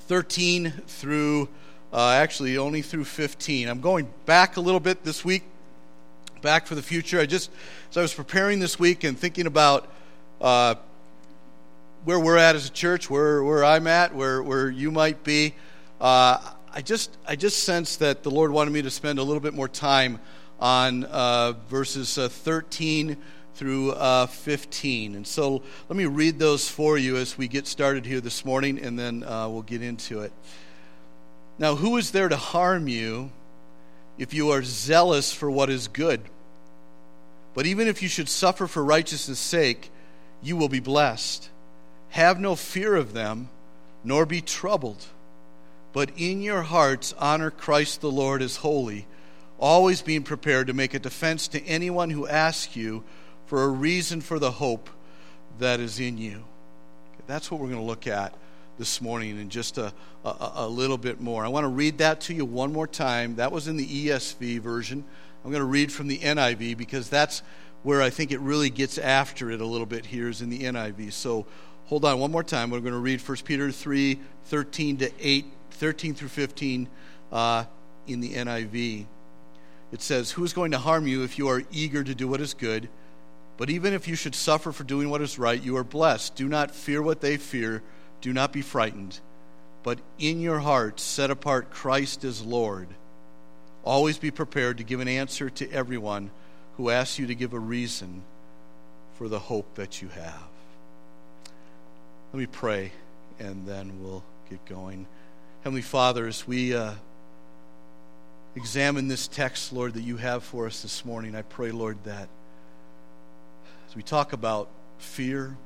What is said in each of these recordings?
13 through, actually only through 15. I'm going back a little bit this week, back for the future. As I was preparing this week and thinking about where we're at as a church, where I'm at, where you might be, I just sensed that the Lord wanted me to spend a little bit more time on verses 13 through 15. And so let me read those for you as we get started here this morning, and then we'll get into it. Now, who is there to harm you if you are zealous for what is good? But even if you should suffer for righteousness' sake, you will be blessed. Have no fear of them, nor be troubled. But in your hearts honor Christ the Lord as holy, always being prepared to make a defense to anyone who asks you for a reason for the hope that is in you. That's what we're going to look at this morning in just a little bit more. I want to read that to you one more time. That was in the ESV version. I'm going to read from the NIV because that's where I think it really gets after it a little bit here is in the NIV. So hold on one more time. We're going to read 1 Peter 3, 13 through 15 in the NIV. It says, "Who is going to harm you if you are eager to do what is good? But even if you should suffer for doing what is right, you are blessed. Do not fear what they fear. Do not be frightened. But in your hearts set apart Christ as Lord. Always be prepared to give an answer to everyone who asks you to give a reason for the hope that you have." Let me pray, and then we'll get going. Heavenly Father, as we examine this text, Lord, that you have for us this morning, I pray, Lord, that as we talk about fear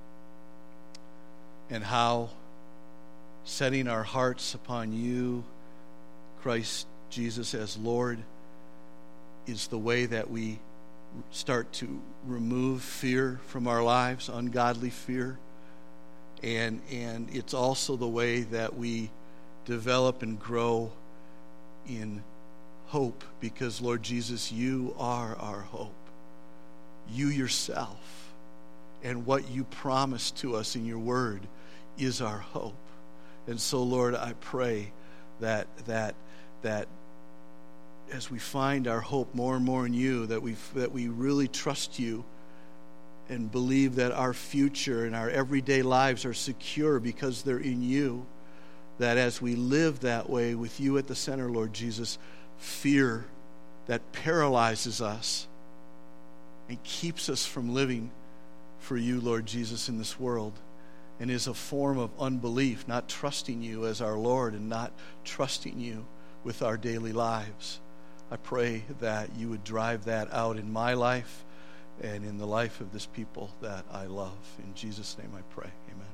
and how setting our hearts upon you, Christ Jesus as Lord, is the way that we start to remove fear from our lives, ungodly fear. And it's also the way that we develop and grow in hope, because, Lord Jesus, you are our hope. You yourself and what you promised to us in your word is our hope. And so, Lord, I pray that as we find our hope more and more in you, that we really trust you and believe that our future and our everyday lives are secure because they're in you, that as we live that way with you at the center, Lord Jesus, fear that paralyzes us and keeps us from living for you, Lord Jesus, in this world, and is a form of unbelief, not trusting you as our Lord and not trusting you with our daily lives. I pray that you would drive that out in my life and in the life of this people that I love. In Jesus' name I pray. Amen.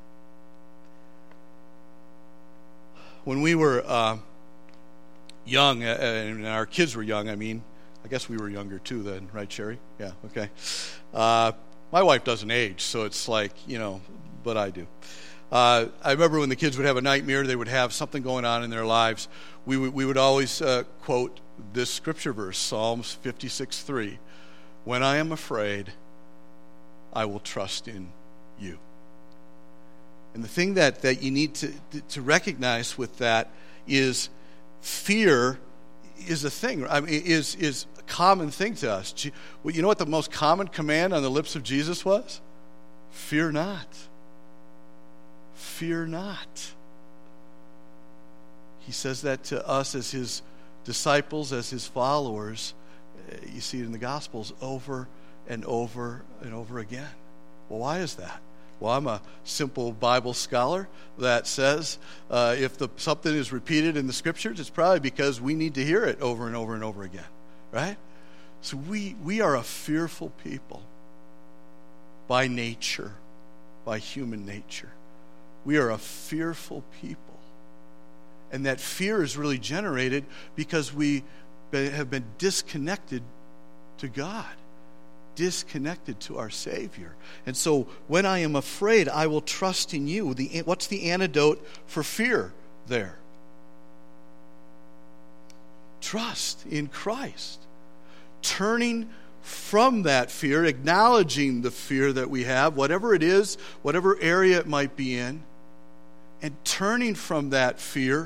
When we were young, and our kids were young, I guess we were younger too then, right, Sherry? Yeah, okay. My wife doesn't age, so it's like, but I do. I remember when the kids would have a nightmare, they would have something going on in their lives, we would always quote this scripture verse, Psalms 56:3. "When I am afraid, I will trust in you." And the thing that you need to recognize with that is fear is a thing. Is a common thing to us. You know what the most common command on the lips of Jesus was? Fear not. Fear not. He says that to us as his disciples, as his followers. You see it in the Gospels over and over and over again. Well, why is that? Well, I'm a simple Bible scholar that says if something is repeated in the Scriptures, it's probably because we need to hear it over and over and over again, right? So we are a fearful people by nature, by human nature. We are a fearful people. And that fear is really generated because we have been disconnected to God, disconnected to our Savior. And so when I am afraid, I will trust in you. What's the antidote for fear there? Trust in Christ. Turning from that fear, acknowledging the fear that we have, whatever it is, whatever area it might be in, and turning from that fear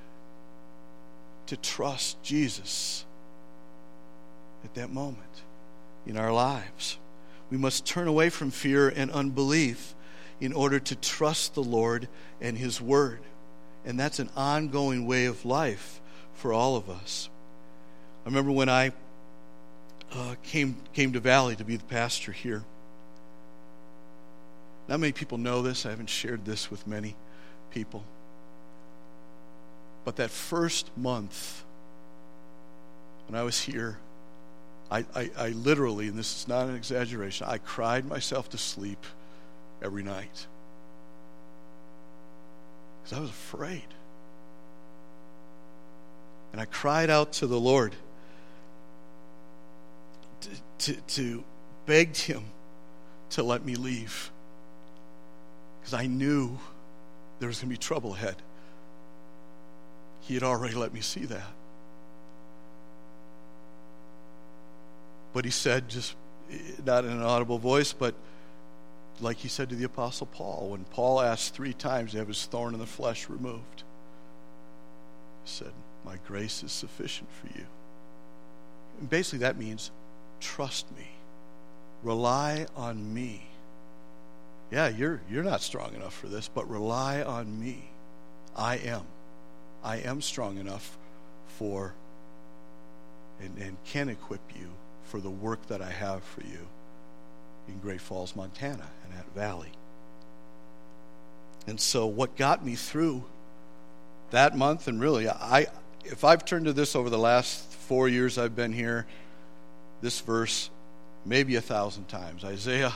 to trust Jesus at that moment in our lives. We must turn away from fear and unbelief in order to trust the Lord and His Word. And that's an ongoing way of life for all of us. I remember when I came to Valley to be the pastor here. Not many people know this. I haven't shared this with many people. But that first month when I was here, I literally, and this is not an exaggeration, I cried myself to sleep every night. Because I was afraid. And I cried out to the Lord to begged Him to let me leave. Because I knew there was going to be trouble ahead. He had already let me see that. But He said, just not in an audible voice, but like He said to the Apostle Paul, when Paul asked 3 times to have his thorn in the flesh removed, He said, my grace is sufficient for you. And basically that means trust me. Rely on me. Yeah, you're not strong enough for this, but rely on me. I am strong enough for and can equip you for the work that I have for you in Great Falls, Montana, and at Valley. And so what got me through that month, and really, if I've turned to this over the last 4 years I've been here, this verse maybe 1,000 times, Isaiah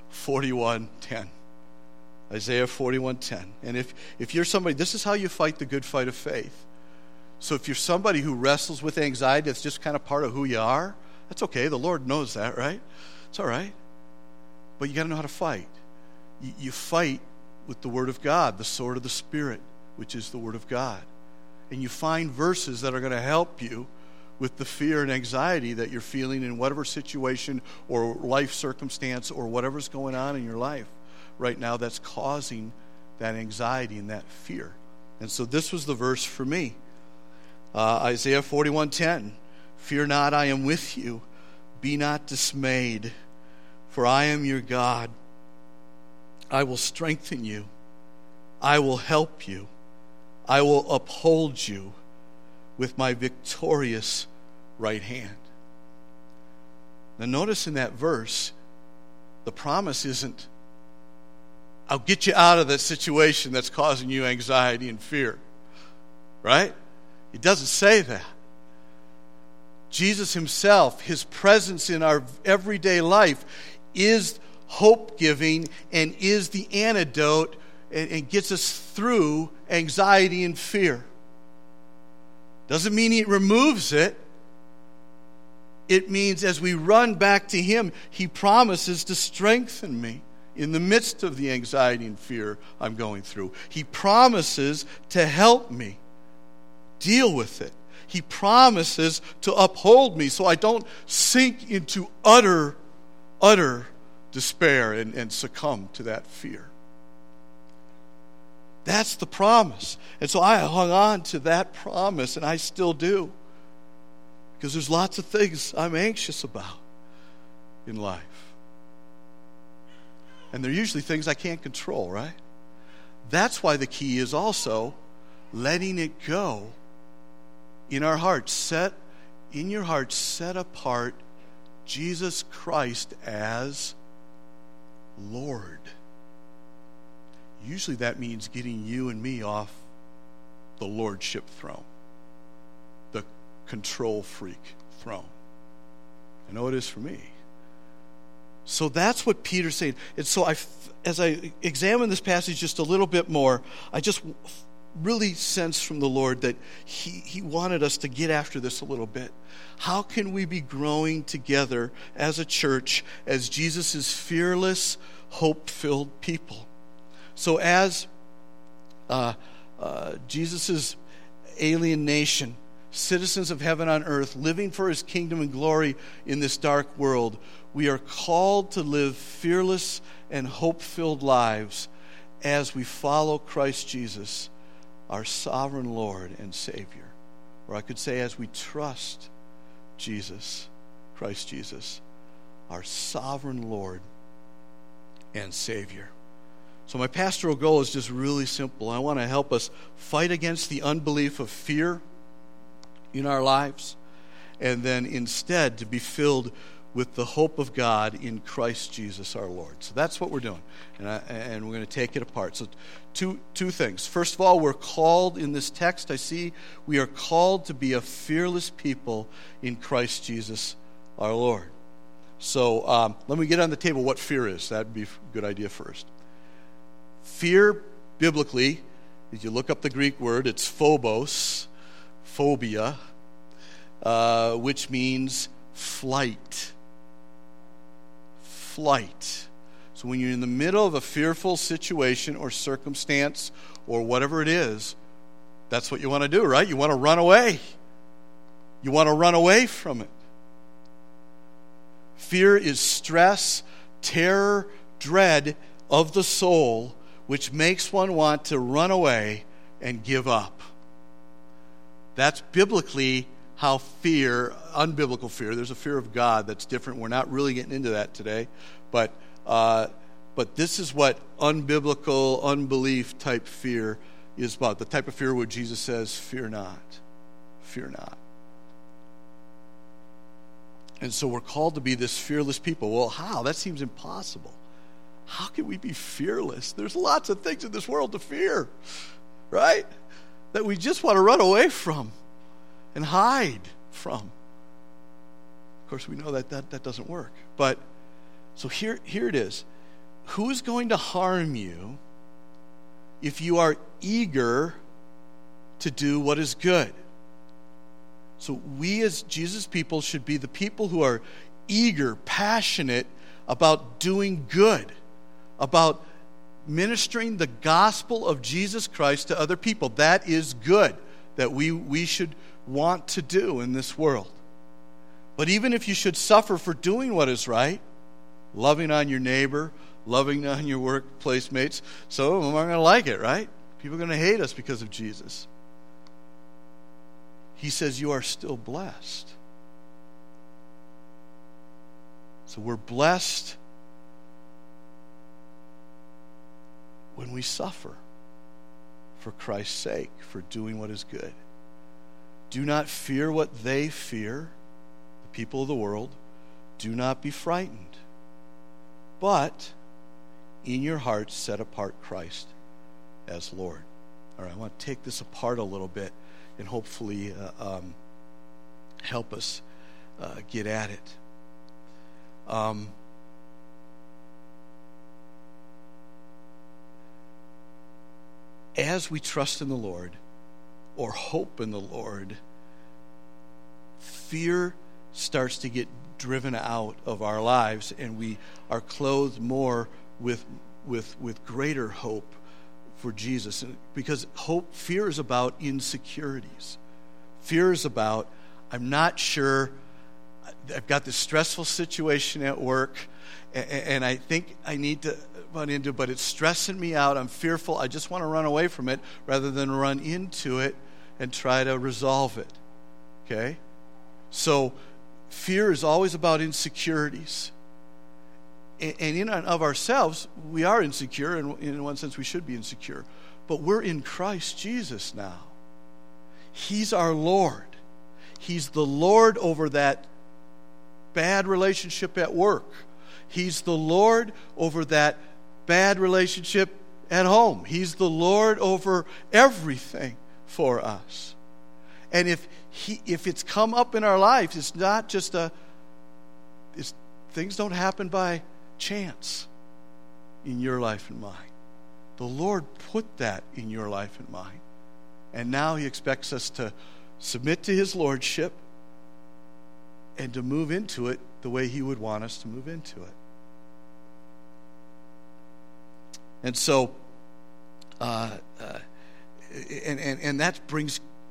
41:10. Isaiah 41:10. And if you're somebody, this is how you fight the good fight of faith. So if you're somebody who wrestles with anxiety, that's just kind of part of who you are, that's okay. The Lord knows that, right? It's all right. But you got to know how to fight. You fight with the Word of God, the sword of the Spirit, which is the Word of God. And you find verses that are going to help you with the fear and anxiety that you're feeling in whatever situation or life circumstance or whatever's going on in your life right now that's causing that anxiety and that fear. And so this was the verse for me. Isaiah 41:10. Fear not, I am with you. Be not dismayed, for I am your God. I will strengthen you. I will help you. I will uphold you with my victorious right hand. Now notice in that verse, the promise isn't, I'll get you out of that situation that's causing you anxiety and fear. Right? It doesn't say that. Jesus Himself, His presence in our everyday life is hope-giving and is the antidote and gets us through anxiety and fear. Doesn't mean He removes it. It means as we run back to Him, He promises to strengthen me in the midst of the anxiety and fear I'm going through. He promises to help me deal with it. He promises to uphold me so I don't sink into utter despair and succumb to that fear. That's the promise. And so I hung on to that promise, and I still do. Because there's lots of things I'm anxious about in life. And they're usually things I can't control, right? That's why the key is also letting it go in our hearts. Set apart Jesus Christ as Lord. Usually that means getting you and me off the lordship throne, the control freak throne. I know it is for me. So that's what Peter's saying. And so as I examine this passage just a little bit more, I just really sense from the Lord that He wanted us to get after this a little bit. How can we be growing together as a church, as Jesus' fearless, hope-filled people? So as Jesus' alien nation, citizens of heaven on earth, living for His kingdom and glory in this dark world, we are called to live fearless and hope-filled lives as we follow Christ Jesus, our sovereign Lord and Savior. Or I could say as we trust Jesus, Christ Jesus, our sovereign Lord and Savior. So my pastoral goal is just really simple. I want to help us fight against the unbelief of fear in our lives, and then instead to be filled with the hope of God in Christ Jesus our Lord. So that's what we're doing, and we're going to take it apart. So two things. First of all, we're called in this text, I see, we are called to be a fearless people in Christ Jesus our Lord. So let me get on the table what fear is. That would be a good idea first. Fear, biblically, if you look up the Greek word, it's phobos, phobia, which means flight. Flight. So when you're in the middle of a fearful situation or circumstance or whatever it is, that's what you want to do, right? You want to run away. You want to run away from it. Fear is stress, terror, dread of the soul, which makes one want to run away and give up. That's biblically how fear, unbiblical fear, there's a fear of God that's different. We're not really getting into that today, but this is what unbiblical, unbelief type fear is about. The type of fear where Jesus says, fear not, fear not. And so we're called to be this fearless people. Well, how? That seems impossible. How can we be fearless? There's lots of things in this world to fear, right? That we just want to run away from and hide from. Of course, we know that doesn't work. But, so here it is. Who is going to harm you if you are eager to do what is good? So we as Jesus people should be the people who are eager, passionate about doing good, about ministering the gospel of Jesus Christ to other people. That is good, that we should want to do in this world. But even if you should suffer for doing what is right, loving on your neighbor, loving on your workplace mates, some of them aren't going to like it, right? People are going to hate us because of Jesus. He says you are still blessed. So we're blessed when we suffer for Christ's sake, for doing what is good. Do not fear what they fear, the people of the world. Do not be frightened. But in your hearts set apart Christ as Lord. All right, I want to take this apart a little bit and hopefully help us get at it. As we trust in the Lord or hope in the Lord, fear starts to get driven out of our lives, and we are clothed more with greater hope for Jesus. Because fear is about insecurities. Fear is about, I'm not sure, I've got this stressful situation at work, and I think I need to run into it, but it's stressing me out. I'm fearful. I just want to run away from it rather than run into it and try to resolve it. Okay? So fear is always about insecurities. And in and of ourselves, we are insecure, and in one sense we should be insecure. But we're in Christ Jesus now. He's our Lord. He's the Lord over that bad relationship at work. He's the Lord over that bad relationship at home. He's the Lord over everything for us. And if it's come up in our lives, it's not just things don't happen by chance in your life and mine. The Lord put that in your life and mine. And now He expects us to submit to His lordship and to move into it the way He would want us to move into it. And so, and that brings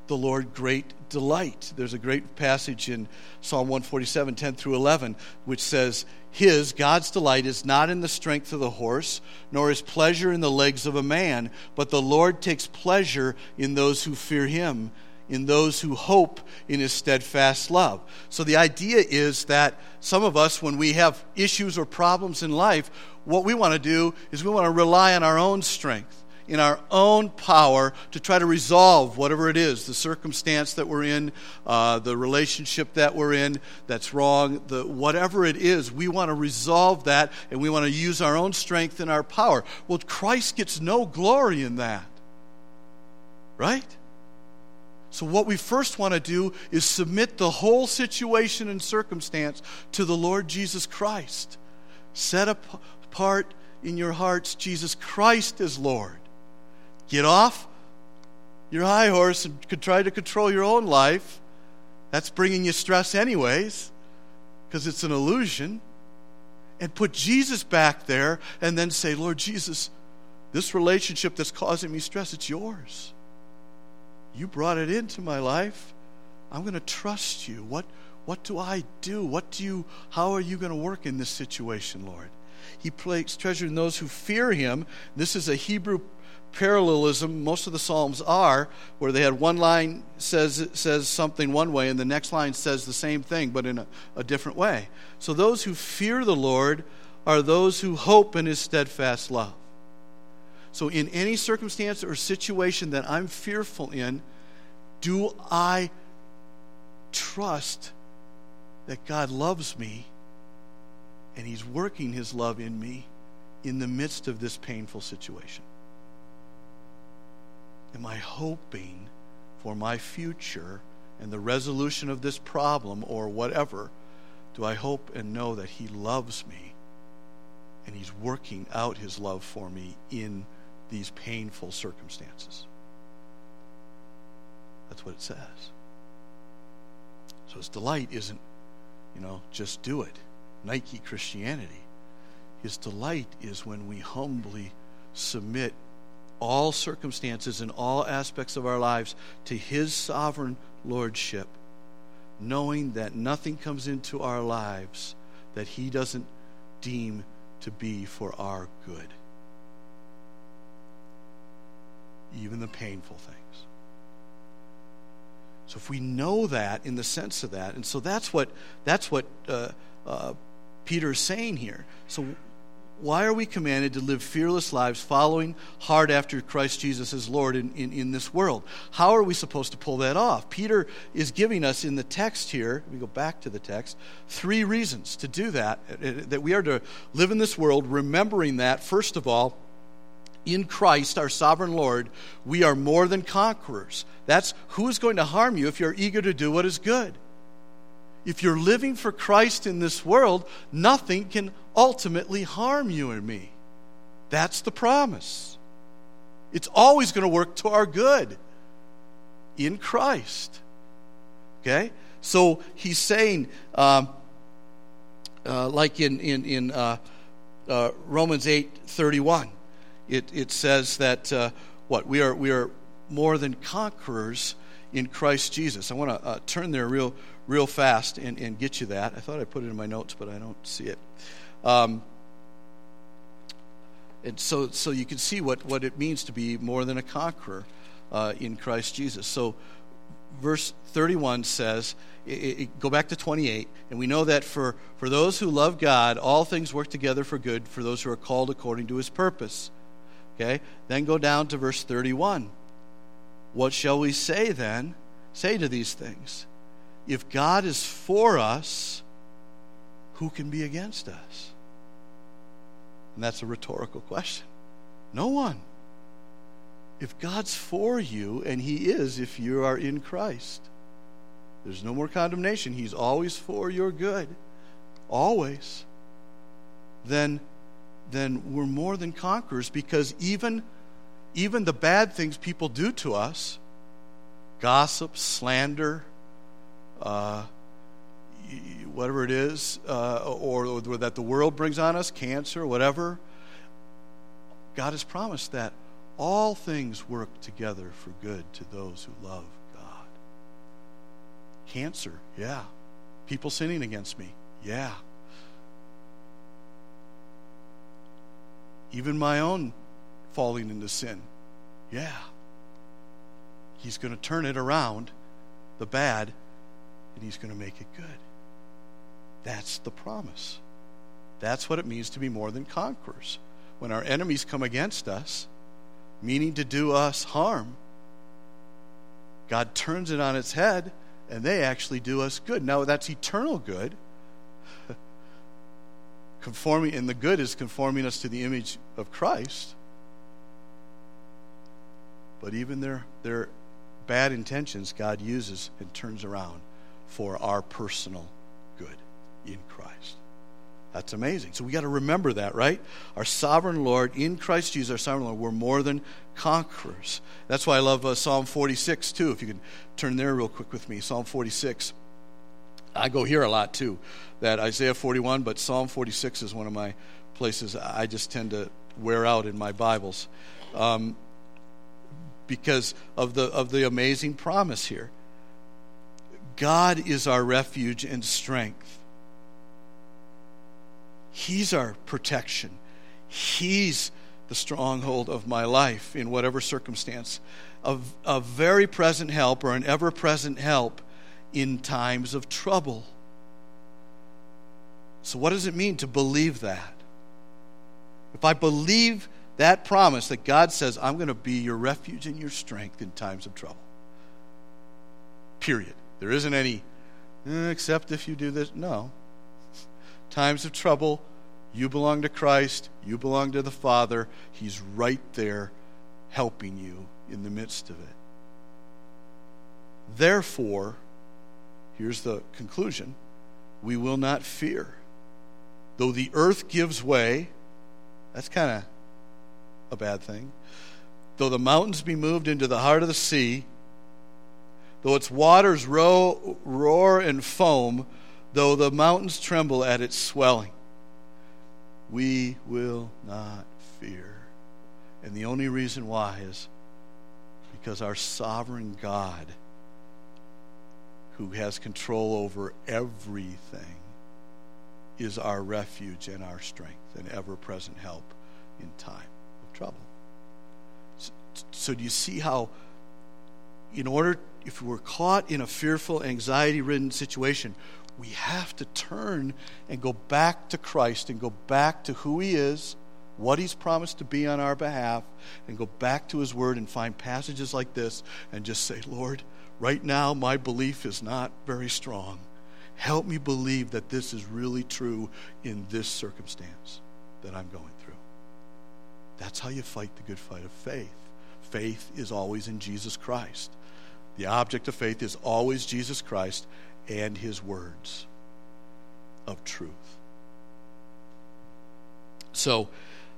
the Lord great delight. There's a great passage in Psalm 147, 10 through 11, which says, God's delight is not in the strength of the horse, nor his pleasure in the legs of a man, but the Lord takes pleasure in those who fear him, in those who hope in his steadfast love. So the idea is that some of us, when we have issues or problems in life, what we want to do is we want to rely on our own strength, in our own power, to try to resolve whatever it is, the circumstance that we're in, the relationship that we're in that's wrong, whatever it is, we want to resolve that, and we want to use our own strength and our power. Well, Christ gets no glory in that, right? So what we first want to do is submit the whole situation and circumstance to the Lord Jesus Christ. Set apart in your hearts Jesus Christ as Lord. Get off your high horse and try to control your own life. That's bringing you stress anyways, because it's an illusion. And put Jesus back there and then say, Lord Jesus, this relationship that's causing me stress, it's yours. You brought it into my life. I'm going to trust you. What do I do? How are you going to work in this situation, Lord? He placed treasure in those who fear him. This is a Hebrew parallelism. Most of the Psalms are, where they had one line says something one way and the next line says the same thing but in a different way. So those who fear the Lord are those who hope in his steadfast love. So in any circumstance or situation that I'm fearful in, do I trust that God loves me and he's working his love in me in the midst of this painful situation? Am I hoping for my future and the resolution of this problem or whatever? Do I hope and know that he loves me and he's working out his love for me in these painful circumstances? That's what it says. So his delight isn't, just do it. Nike Christianity. His delight is when we humbly submit all circumstances and all aspects of our lives to his sovereign lordship, knowing that nothing comes into our lives that he doesn't deem to be for our good. Even the painful things. So if we know that in the sense of that, and so that's what Peter is saying here. So why are we commanded to live fearless lives following hard after Christ Jesus as Lord in this world? How are we supposed to pull that off? Peter is giving us in the text here, we go back to the text, 3 reasons to do that we are to live in this world remembering that, first of all, in Christ, our sovereign Lord, we are more than conquerors. That's who is going to harm you if you're eager to do what is good. If you're living for Christ in this world, nothing can ultimately harm you and me. That's the promise. It's always going to work to our good in Christ. Okay? So he's saying, like in Romans 8:31, it says that we are more than conquerors in Christ Jesus. I want to turn there real fast and get you that. I thought I put it in my notes, but I don't see it. And so you can see what it means to be more than a conqueror in Christ Jesus. So verse 31 says, go back to 28, and we know that for those who love God, all things work together for good for those who are called according to his purpose. Okay? Then go down to verse 31. What shall we say then? Say to these things. If God is for us, who can be against us? And that's a rhetorical question. No one. If God's for you, and he is if you are in Christ, there's no more condemnation. He's always for your good. Always. Then we're more than conquerors, because even the bad things people do to us, gossip, slander, whatever it is, or that the world brings on us, cancer, whatever, God has promised that all things work together for good to those who love God. Cancer, yeah. People sinning against me, yeah. Even my own falling into sin, yeah. He's going to turn it around, the bad, and he's going to make it good. That's the promise. That's what it means to be more than conquerors. When our enemies come against us, meaning to do us harm, God turns it on its head, and they actually do us good. Now, that's eternal good. And the good is conforming us to the image of Christ. But even their bad intentions, God uses and turns around for our personal good in Christ. That's amazing. So we got to remember that, right? Our sovereign Lord, in Christ Jesus, our sovereign Lord, we're more than conquerors. That's why I love Psalm 46 too. If you can turn there real quick with me. Psalm 46. I go here a lot too. That Isaiah 41, but Psalm 46 is one of my places I just tend to wear out in my Bibles. Because of the amazing promise here. God is our refuge and strength. He's our protection. He's the stronghold of my life in whatever circumstance. A very present help, or an ever-present help in times of trouble. So what does it mean to believe that? If I believe that promise that God says, I'm going to be your refuge and your strength in times of trouble. Period. There isn't any, except if you do this. No. Times of trouble, you belong to Christ, you belong to the Father. He's right there helping you in the midst of it. Therefore, here's the conclusion, we will not fear. Though the earth gives way, that's kind of a bad thing. Though the mountains be moved into the heart of the sea, though its waters roar and foam, though the mountains tremble at its swelling, we will not fear. And the only reason why is because our sovereign God, who has control over everything, is our refuge and our strength and ever-present help in time of trouble. So do you see how, if we're caught in a fearful, anxiety-ridden situation, we have to turn and go back to Christ and go back to who He is, what He's promised to be on our behalf, and go back to His Word and find passages like this and just say, Lord, right now my belief is not very strong. Help me believe that this is really true in this circumstance that I'm going through. That's how you fight the good fight of faith. Faith is always in Jesus Christ. The object of faith is always Jesus Christ and His words of truth. So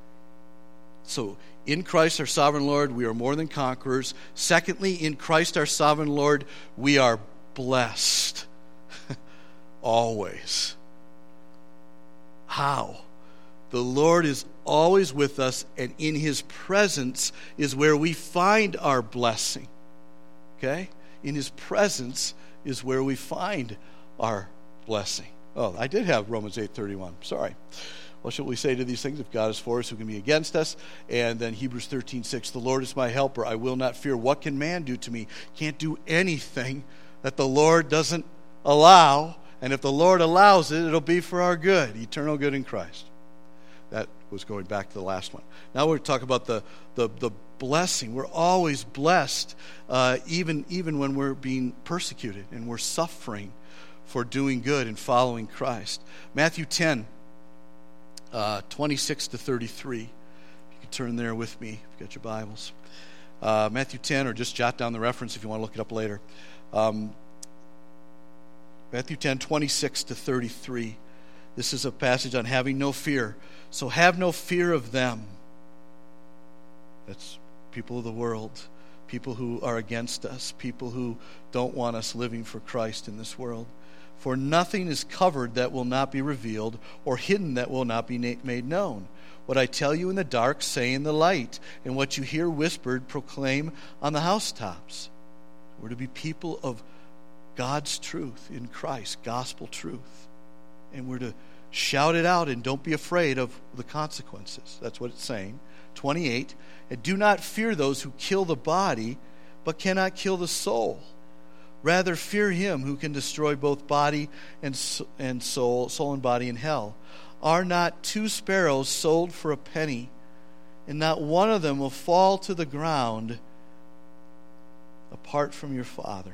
in Christ our sovereign Lord, we are more than conquerors. Secondly, in Christ our sovereign Lord, we are blessed. Always. How? The Lord is always with us, and in His presence is where we find our blessing. Okay? In His presence is where we find our blessing. Oh, I did have Romans 8:31. Sorry. What shall we say to these things? If God is for us, who can be against us? And then Hebrews 13:6. The Lord is my helper. I will not fear. What can man do to me? Can't do anything that the Lord doesn't allow. And if the Lord allows it, it'll be for our good, eternal good in Christ. That was going back to the last one. Now we're talking about the blessing. We're always blessed, even when we're being persecuted and we're suffering for doing good and following Christ. Matthew 10, 26 to 33. You can turn there with me if you've got your Bibles. Matthew 10, or just jot down the reference if you want to look it up later. Matthew 10, 26 to 33. This is a passage on having no fear. So have no fear of them. That's people of the world, people who are against us, people who don't want us living for Christ in this world. For nothing is covered that will not be revealed, or hidden that will not be made known. What I tell you in the dark, say in the light, and what you hear whispered, proclaim on the housetops. We're to be people of God's truth in Christ, gospel truth. And we're to shout it out and don't be afraid of the consequences. That's what it's saying. 28, and do not fear those who kill the body, but cannot kill the soul. Rather fear him who can destroy both body and soul and body in hell. Are not 2 sparrows sold for a penny, and not one of them will fall to the ground apart from your Father?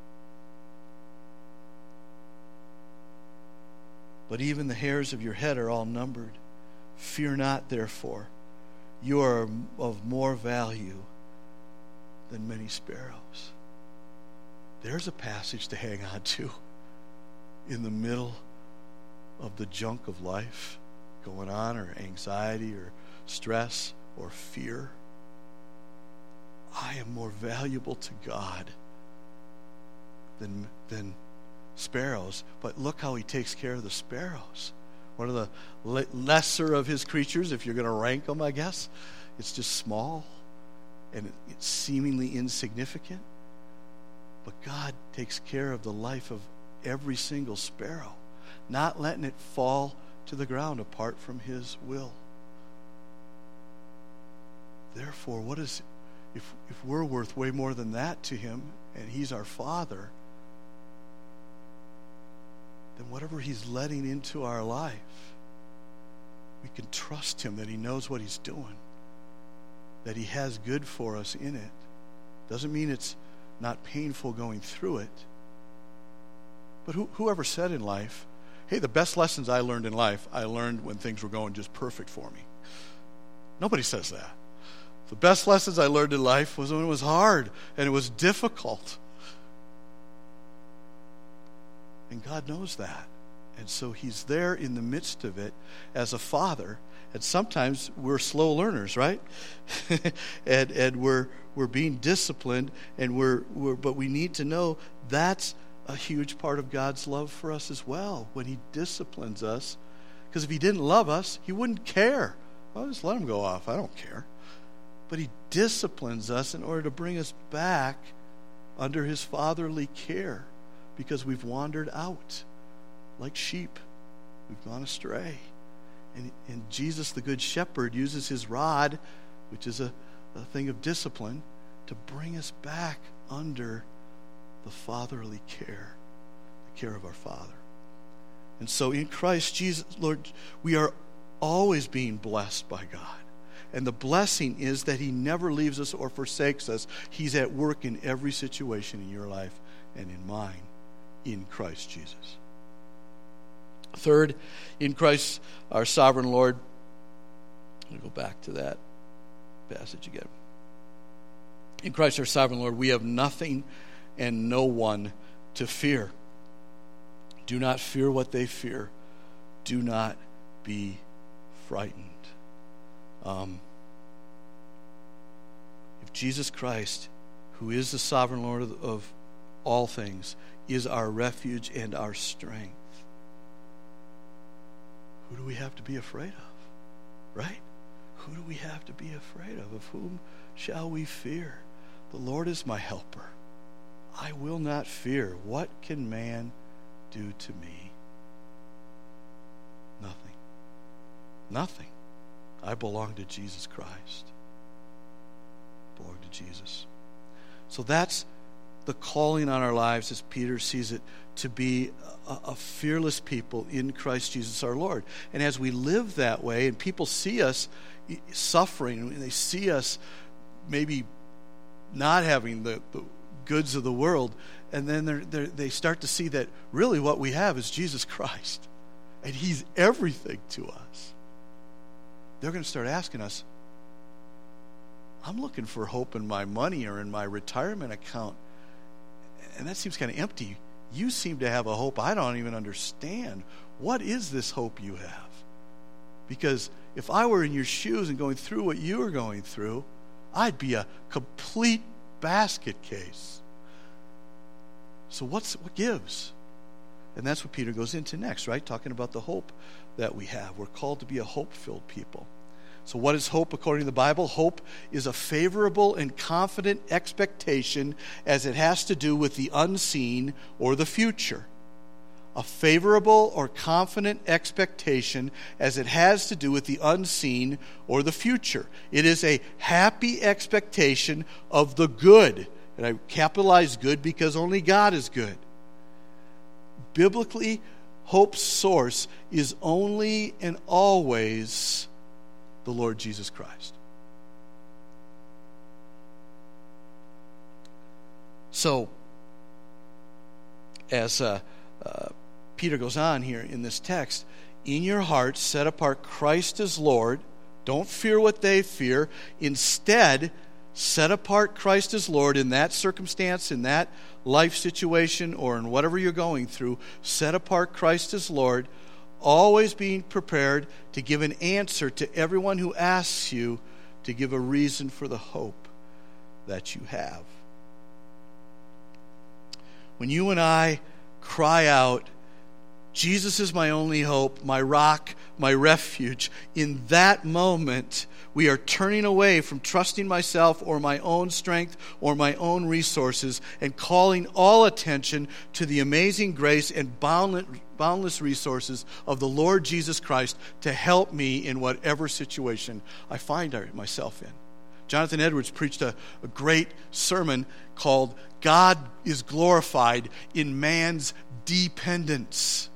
But even the hairs of your head are all numbered. Fear not, therefore. You are of more value than many sparrows. There's a passage to hang on to in the middle of the junk of life going on, or anxiety, or stress, or fear. I am more valuable to God than sparrows. But look how he takes care of the sparrows. One of the lesser of his creatures, if you're going to rank them, I guess. It's just small and it's seemingly insignificant. But God takes care of the life of every single sparrow, not letting it fall to the ground apart from his will. Therefore, if we're worth way more than that to him, and he's our Father, then whatever he's letting into our life, we can trust him that he knows what he's doing, that he has good for us in it. Doesn't mean it's not painful going through it. But whoever said in life, hey, the best lessons I learned in life, I learned when things were going just perfect for me. Nobody says that. The best lessons I learned in life was when it was hard and it was difficult. And God knows that. And so he's there in the midst of it as a father. And sometimes we're slow learners, right? and we're being disciplined, and but we need to know that's a huge part of God's love for us as well, when he disciplines us. Because if he didn't love us, he wouldn't care. Well, just let him go off. I don't care. But he disciplines us in order to bring us back under his fatherly care, because we've wandered out like sheep. We've gone astray. And Jesus, the Good Shepherd, uses his rod, which is a thing of discipline, to bring us back under the fatherly care, the care of our Father. And so in Christ Jesus, Lord, we are always being blessed by God. And the blessing is that he never leaves us or forsakes us. He's at work in every situation in your life and in mine, in Christ Jesus. Third, in Christ, our sovereign Lord. I'll go back to that passage again. In Christ, our sovereign Lord, we have nothing and no one to fear. Do not fear what they fear. Do not be frightened. If Jesus Christ, who is the sovereign Lord of all things, is our refuge and our strength, who do we have to be afraid of? Right? Who do we have to be afraid of? Of whom shall we fear? The Lord is my helper. I will not fear. What can man do to me? Nothing. Nothing. I belong to Jesus Christ. I belong to Jesus. So that's the calling on our lives, as Peter sees it, to be a fearless people in Christ Jesus our Lord. And as we live that way, and people see us suffering, and they see us maybe not having the goods of the world, and then they start to see that really what we have is Jesus Christ, and he's everything to us. They're going to start asking us, I'm looking for hope in my money or in my retirement account, and that seems kind of empty. You seem to have a hope I don't even understand. What is this hope you have? Because if I were in your shoes and going through what you are going through, I'd be a complete basket case. So what gives? And that's what Peter goes into next, right? Talking about the hope that we have. We're called to be a hope-filled people. So what is hope according to the Bible? Hope is a favorable and confident expectation as it has to do with the unseen or the future. A favorable or confident expectation as it has to do with the unseen or the future. It is a happy expectation of the good. And I capitalize good because only God is good. Biblically, hope's source is only and always the Lord Jesus Christ. So, as Peter goes on here in this text, in your hearts set apart Christ as Lord. Don't fear what they fear. Instead, set apart Christ as Lord in that circumstance, in that life situation, or in whatever you're going through. Set apart Christ as Lord, always being prepared to give an answer to everyone who asks you to give a reason for the hope that you have. When you and I cry out, Jesus is my only hope, my rock, my refuge, in that moment, we are turning away from trusting myself or my own strength or my own resources and calling all attention to the amazing grace and boundless resources of the Lord Jesus Christ to help me in whatever situation I find myself in. Jonathan Edwards preached a great sermon called God is Glorified in Man's Dependence.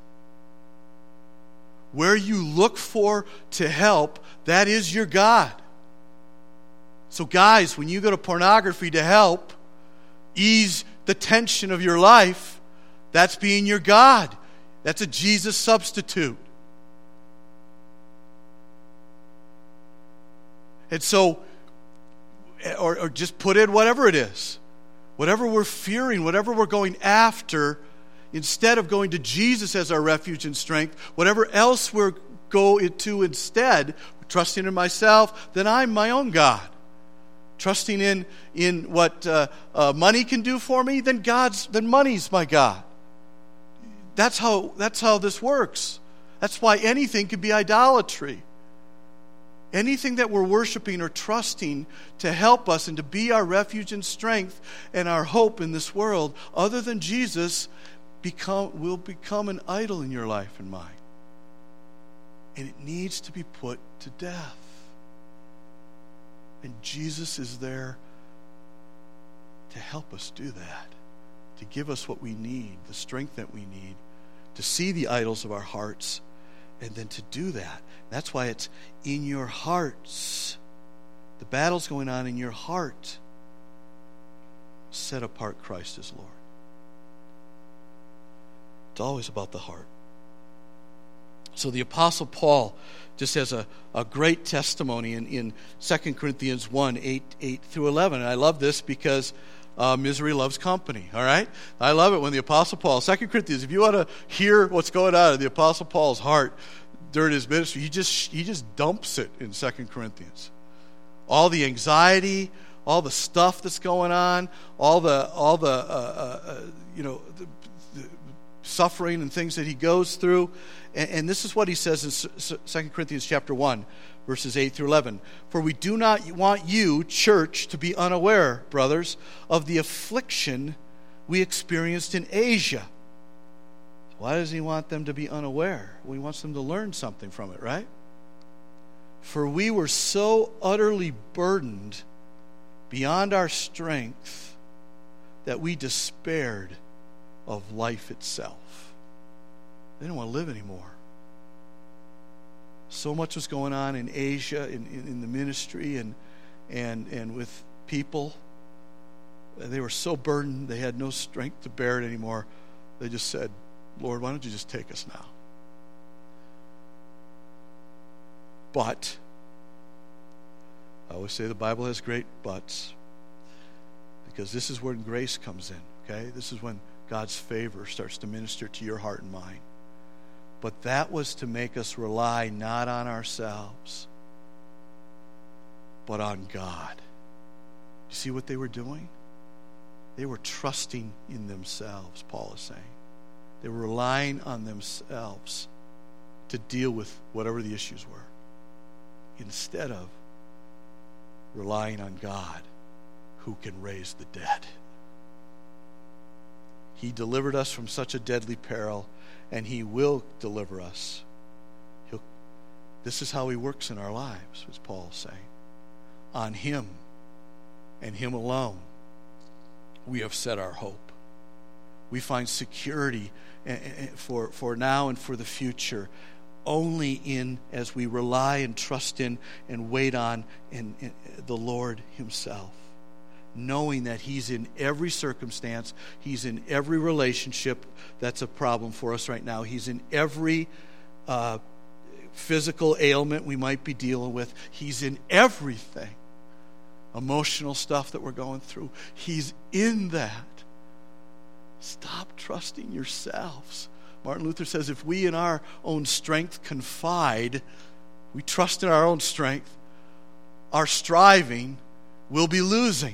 Where you look for to help, that is your God. So guys, when you go to pornography to help ease the tension of your life, that's being your God. That's a Jesus substitute. And so, or just put in whatever it is. Whatever we're fearing, whatever we're going after, instead of going to Jesus as our refuge and strength, whatever else we're going to instead, trusting in myself, then I'm my own God. Trusting in what money can do for me, then money's my God. That's how this works. That's why anything could be idolatry. Anything that we're worshiping or trusting to help us and to be our refuge and strength and our hope in this world, other than Jesus, will become an idol in your life and mine. And it needs to be put to death. And Jesus is there to help us do that, to give us what we need, the strength that we need, to see the idols of our hearts, and then to do that. That's why it's in your hearts. The battle's going on in your heart. Set apart Christ as Lord. It's always about the heart. So the Apostle Paul just has a great testimony in 2 Corinthians 1, 8 through 11. And I love this because misery loves company, all right? I love it when the Apostle Paul, 2 Corinthians, if you want to hear what's going on in the Apostle Paul's heart during his ministry, he just dumps it in 2 Corinthians. All the anxiety, all the stuff that's going on, all the suffering and things that he goes through. And this is what he says in 2 Corinthians chapter 1, verses 8 through 11. For we do not want you, church, to be unaware, brothers, of the affliction we experienced in Asia. Why does he want them to be unaware? Well, he wants them to learn something from it, right? For we were so utterly burdened beyond our strength that we despaired of life itself. They didn't want to live anymore. So much was going on in Asia, in the ministry, and with people. They were so burdened, they had no strength to bear it anymore. They just said, Lord, why don't you just take us now? But, I always say the Bible has great buts, because this is when grace comes in, okay? This is when God's favor starts to minister to your heart and mind. But that was to make us rely not on ourselves, but on God. You see what they were doing? They were trusting in themselves, Paul is saying. They were relying on themselves to deal with whatever the issues were. instead of relying on God who can raise the dead. He delivered us from such a deadly peril, and He will deliver us. This is how He works in our lives, as Paul's saying. On Him and Him alone, we have set our hope. We find security for now and for the future only in as we rely and trust in and wait on in the Lord Himself, knowing that He's in every circumstance, He's in every relationship that's a problem for us right now. He's in every physical ailment we might be dealing with. He's in everything. Emotional stuff that we're going through. He's in that. Stop trusting yourselves. Martin Luther says if we in our own strength confide, we trust in our own strength, our striving will be losing.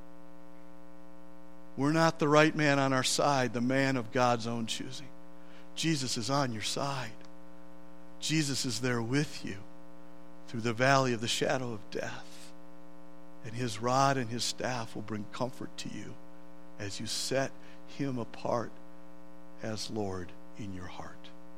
We're not the right man on our side, the man of God's own choosing. Jesus is on your side. Jesus is there with you through the valley of the shadow of death. And His rod and His staff will bring comfort to you as you set Him apart as Lord in your heart.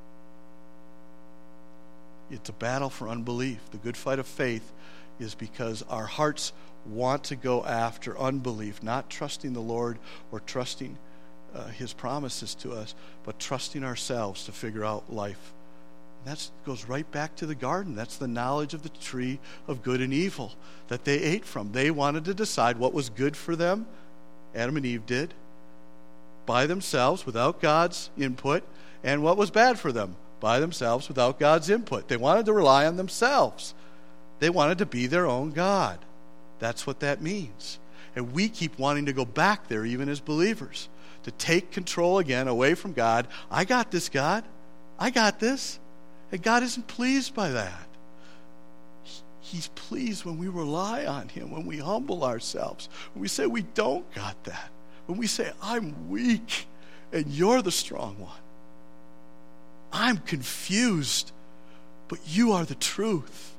It's a battle for unbelief. The good fight of faith is because our hearts want to go after unbelief, not trusting the Lord or trusting His promises to us, but trusting ourselves to figure out life. And that goes right back to the garden. That's the knowledge of the tree of good and evil that they ate from. They wanted to decide what was good for them. Adam and Eve did. By themselves, without God's input, and what was bad for them by themselves without God's input. They wanted to rely on themselves. They wanted to be their own God. That's what that means. And we keep wanting to go back there even as believers, to take control again away from God. I got this, God. I got this. And God isn't pleased by that. He's pleased when we rely on Him, when we humble ourselves, when we say we don't got that, when we say I'm weak and You're the strong one. I'm confused, but You are the truth.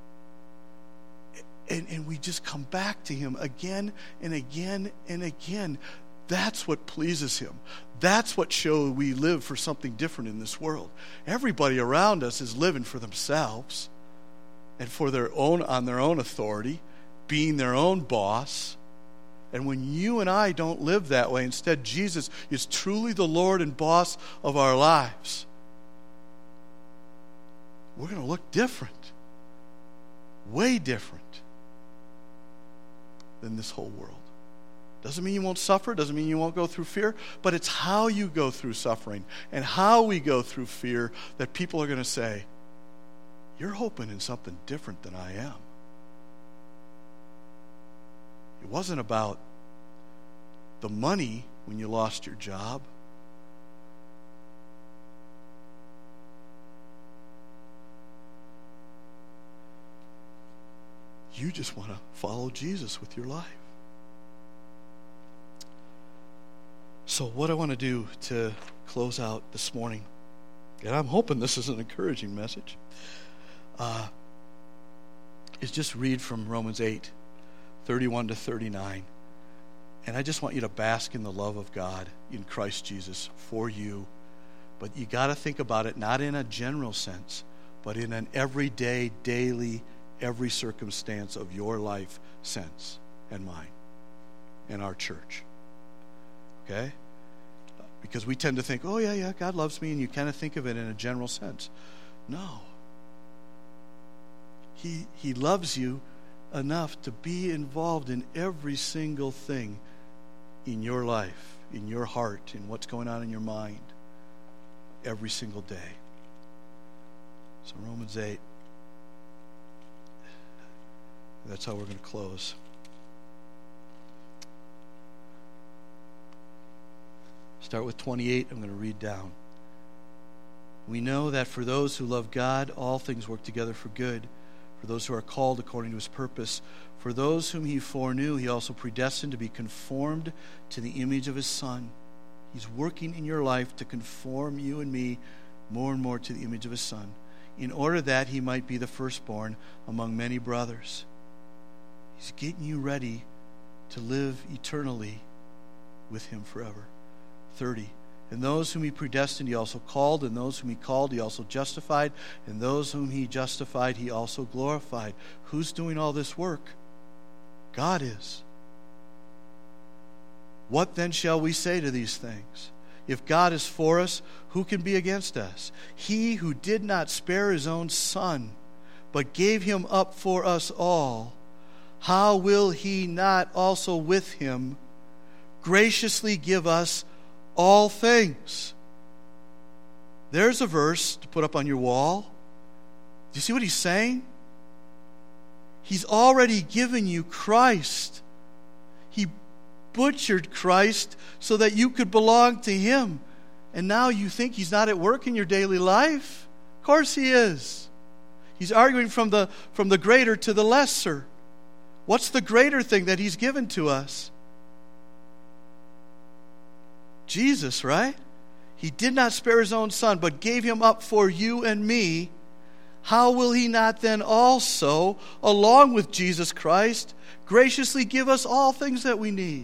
And we just come back to Him again and again and again. That's what pleases Him. That's what shows we live for something different in this world. Everybody around us is living for themselves and for their own, on their own authority, being their own boss. And when you and I don't live that way, instead Jesus is truly the Lord and boss of our lives, we're going to look different, way different than this whole world. Doesn't mean you won't suffer, doesn't mean you won't go through fear, but it's how you go through suffering and how we go through fear that people are going to say, you're hoping in something different than I am. It wasn't about the money when you lost your job. You just want to follow Jesus with your life. So what I want to do to close out this morning, and I'm hoping this is an encouraging message, is just read from Romans 8, 31 to 39. And I just want you to bask in the love of God in Christ Jesus for you. But you got to think about it not in a general sense, but in an everyday, daily, every circumstance of your life sense and mine and our church. Okay? Because we tend to think, oh, yeah, God loves me, and you kind of think of it in a general sense. No. He loves you enough to be involved in every single thing in your life, in your heart, in what's going on in your mind, every single day. So Romans 8, that's how we're going to close. Start with 28. I'm going to read down. We know that for those who love God, all things work together for good, for those who are called according to His purpose. For those whom He foreknew, He also predestined to be conformed to the image of His Son. He's working in your life to conform you and me more and more to the image of His Son, in order that he might be the firstborn among many brothers. He's getting you ready to live eternally with him forever. 30. And those whom he predestined, he also called. And those whom he called, he also justified. And those whom he justified, he also glorified. Who's doing all this work? God is. What then shall we say to these things? If God is for us, who can be against us? He who did not spare his own Son, but gave him up for us all, how will he not also with him graciously give us all things? There's a verse to put up on your wall. Do you see what he's saying? He's already given you Christ. He butchered Christ so that you could belong to him. And now you think he's not at work in your daily life? Of course he is. He's arguing from the greater to the lesser. What's the greater thing that he's given to us? Jesus, right? He did not spare his own Son, but gave him up for you and me. How will he not then also, along with Jesus Christ, graciously give us all things that we need?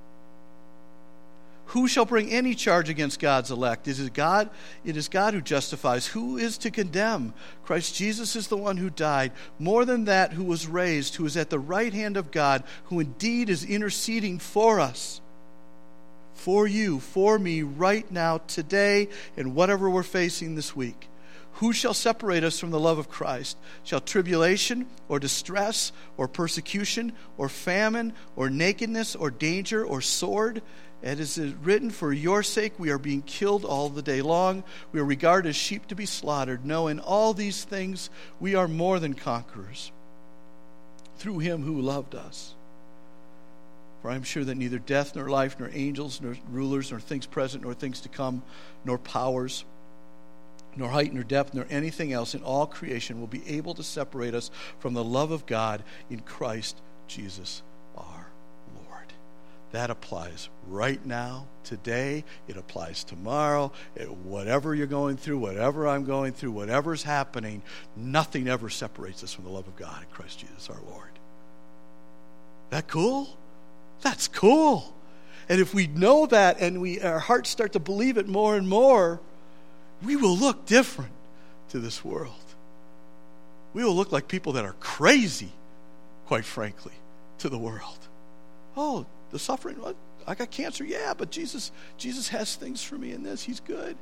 Who shall bring any charge against God's elect? It is God who justifies. Who is to condemn? Christ Jesus is the one who died. More than that, who was raised, who is at the right hand of God, who indeed is interceding for us. For you, for me, right now, today, and whatever we're facing this week. Who shall separate us from the love of Christ? Shall tribulation, or distress, or persecution, or famine, or nakedness, or danger, or sword? And as it is written, for your sake we are being killed all the day long. We are regarded as sheep to be slaughtered. No, in all these things we are more than conquerors through him who loved us. For I am sure that neither death, nor life, nor angels, nor rulers, nor things present, nor things to come, nor powers, nor height, nor depth, nor anything else in all creation will be able to separate us from the love of God in Christ Jesus our Lord. That applies right now, today. It applies tomorrow. Whatever you're going through, whatever I'm going through, whatever's happening, nothing ever separates us from the love of God in Christ Jesus our Lord. That cool? That's cool. And if we know that and our hearts start to believe it more and more, we will look different to this world. We will look like people that are crazy, quite frankly, to the world. Oh, the suffering, what? I got cancer, yeah, but Jesus has things for me in this. He's good.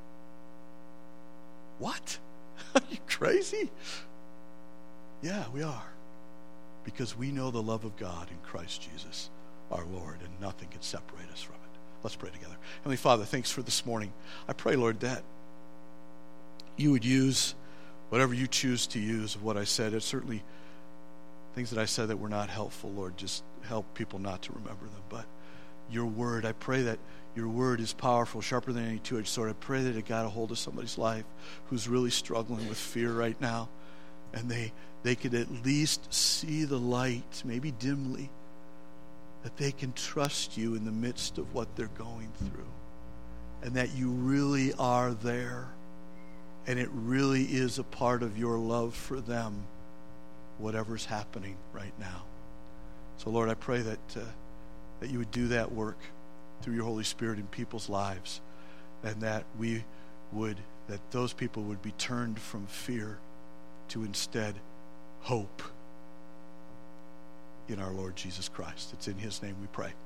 What? Are you crazy? Yeah, we are. Because we know the love of God in Christ Jesus, our Lord, and nothing can separate us from it. Let's pray together. Heavenly Father, thanks for this morning. I pray, Lord, that you would use whatever you choose to use of what I said. It's certainly things that I said that were not helpful, Lord. Just help people not to remember them. But your word, I pray that your word is powerful, sharper than any two-edged sword. I pray that it got a hold of somebody's life who's really struggling with fear right now. And they could at least see the light, maybe dimly, that they can trust you in the midst of what they're going through. And that you really are there. And it really is a part of your love for them, whatever's happening right now. So, Lord, I pray that you would do that work through your Holy Spirit in people's lives, and that those people would be turned from fear to instead hope in our Lord Jesus Christ. It's in his name we pray.